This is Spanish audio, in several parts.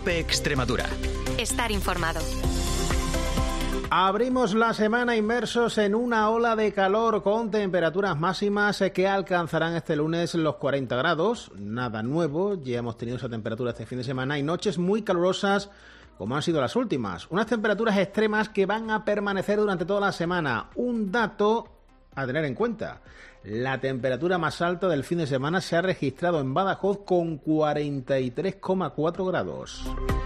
COPE Extremadura. Estar informado. Abrimos la semana inmersos en una ola de calor con temperaturas máximas que alcanzarán este lunes los 40 grados. Nada nuevo, ya hemos tenido esa temperatura este fin de semana y noches muy calurosas como han sido las últimas. Unas temperaturas extremas que van a permanecer durante toda la semana. Un dato a tener en cuenta: la temperatura más alta del fin de semana se ha registrado en Badajoz con 43,4 grados.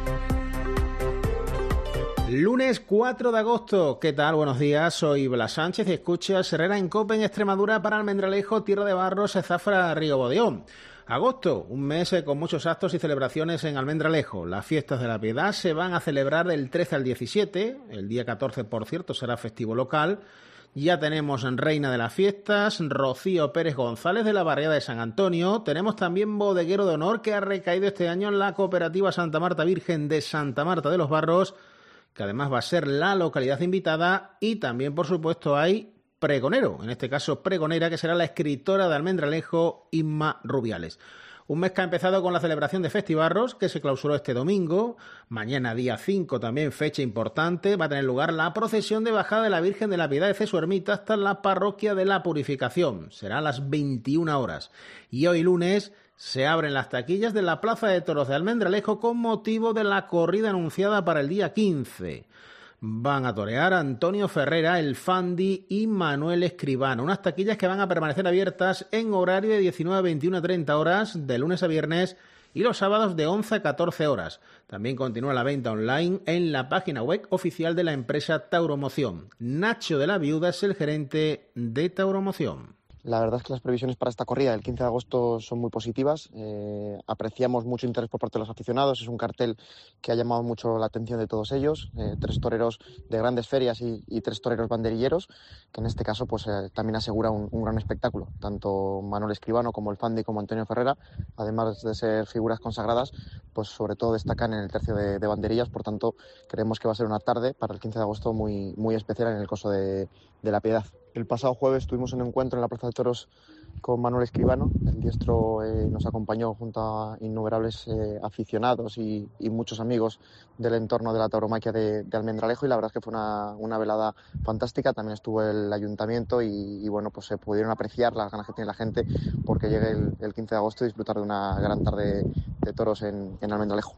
Lunes 4 de agosto, ¿qué tal? Buenos días, soy Blas Sánchez y escuchas Herrera en COPE en Extremadura para Almendralejo, Tierra de Barros, Zafra, Río Bodeón. Agosto, un mes con muchos actos y celebraciones en Almendralejo. Las fiestas de la Piedad se van a celebrar del 13 al 17, el día 14, por cierto, será festivo local. Ya tenemos Reina de las Fiestas, Rocío Pérez González de la barriada de San Antonio. Tenemos también bodeguero de honor que ha recaído este año en la cooperativa Santa Marta Virgen de Santa Marta de los Barros, que además va a ser la localidad invitada, y también, por supuesto, hay pregonero, en este caso pregonera, que será la escritora de Almendralejo, Inma Rubiales. Un mes que ha empezado con la celebración de Festibarros, que se clausuró este domingo. Mañana, día 5, también fecha importante, va a tener lugar la procesión de bajada de la Virgen de la Piedad de su ermita hasta la parroquia de la Purificación. Será a las 21 horas. Y hoy lunes se abren las taquillas de la Plaza de Toros de Almendralejo con motivo de la corrida anunciada para el día 15. Van a torear Antonio Ferrera, el Fandi y Manuel Escribano. Unas taquillas que van a permanecer abiertas en horario de 19 a 21 a 30 horas, de lunes a viernes, y los sábados de 11 a 14 horas. También continúa la venta online en la página web oficial de la empresa Tauromoción. Nacho de la Viuda es el gerente de Tauromoción. La verdad es que las previsiones para esta corrida del 15 de agosto son muy positivas. Apreciamos mucho interés por parte de los aficionados. Es un cartel que ha llamado mucho la atención de todos ellos. 3 toreros de grandes ferias y 3 toreros banderilleros, que en este caso pues también asegura un gran espectáculo. Tanto Manuel Escribano como el Fandi como Antonio Ferrera, además de ser figuras consagradas, pues sobre todo destacan en el tercio de banderillas. Por tanto, creemos que va a ser una tarde para el 15 de agosto muy, muy especial en el Coso de la Piedad. El pasado jueves tuvimos un encuentro en la Plaza de Toros con Manuel Escribano. El diestro nos acompañó junto a innumerables aficionados y muchos amigos del entorno de la tauromaquia de Almendralejo, y la verdad es que fue una velada fantástica. También estuvo el ayuntamiento y bueno, pues se pudieron apreciar las ganas que tiene la gente porque llegue el 15 de agosto y disfrutar de una gran tarde de toros en Almendralejo.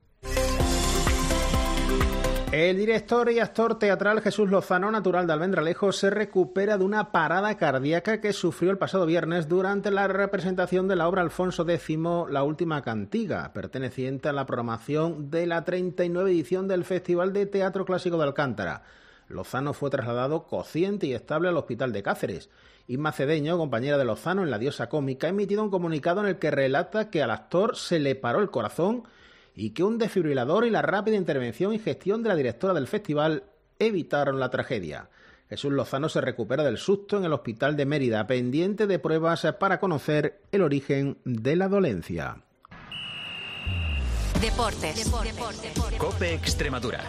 El director y actor teatral Jesús Lozano, natural de Almendralejo, se recupera de una parada cardíaca que sufrió el pasado viernes durante la representación de la obra Alfonso X, La Última Cantiga, perteneciente a la programación de la 39 edición del Festival de Teatro Clásico de Alcántara. Lozano fue trasladado consciente y estable al hospital de Cáceres. Inma Cedeño, compañera de Lozano en La Diosa Cómica, ha emitido un comunicado en el que relata que al actor se le paró el corazón y que un desfibrilador y la rápida intervención y gestión de la directora del festival evitaron la tragedia. Jesús Lozano se recupera del susto en el hospital de Mérida, pendiente de pruebas para conocer el origen de la dolencia. Deportes. COPE Extremadura.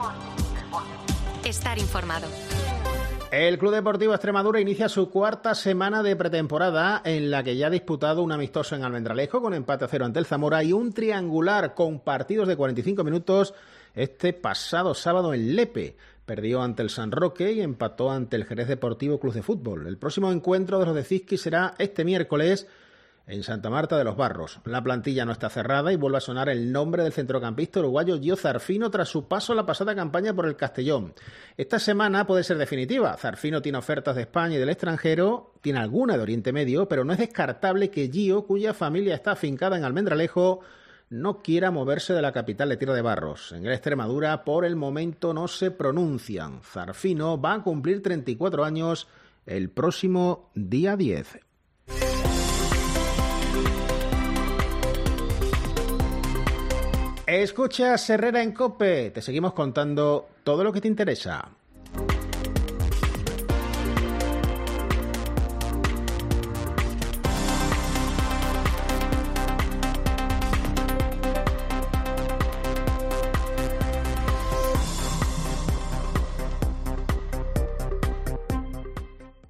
Estar informado. El Club Deportivo Extremadura inicia su cuarta semana de pretemporada, en la que ya ha disputado un amistoso en Almendralejo con empate a 0 ante el Zamora y un triangular con partidos de 45 minutos este pasado sábado en Lepe. Perdió ante el San Roque y empató ante el Jerez Deportivo Club de Fútbol. El próximo encuentro de los de Cizqui será este miércoles en Santa Marta de los Barros. La plantilla no está cerrada y vuelve a sonar el nombre del centrocampista uruguayo Gio Zarfino tras su paso a la pasada campaña por el Castellón. Esta semana puede ser definitiva. Zarfino tiene ofertas de España y del extranjero, tiene alguna de Oriente Medio, pero no es descartable que Gio, cuya familia está afincada en Almendralejo, no quiera moverse de la capital de Tierra de Barros. En el Extremadura, por el momento, no se pronuncian. Zarfino va a cumplir 34 años el próximo día 10. Escuchas Herrera en COPE. Te seguimos contando todo lo que te interesa.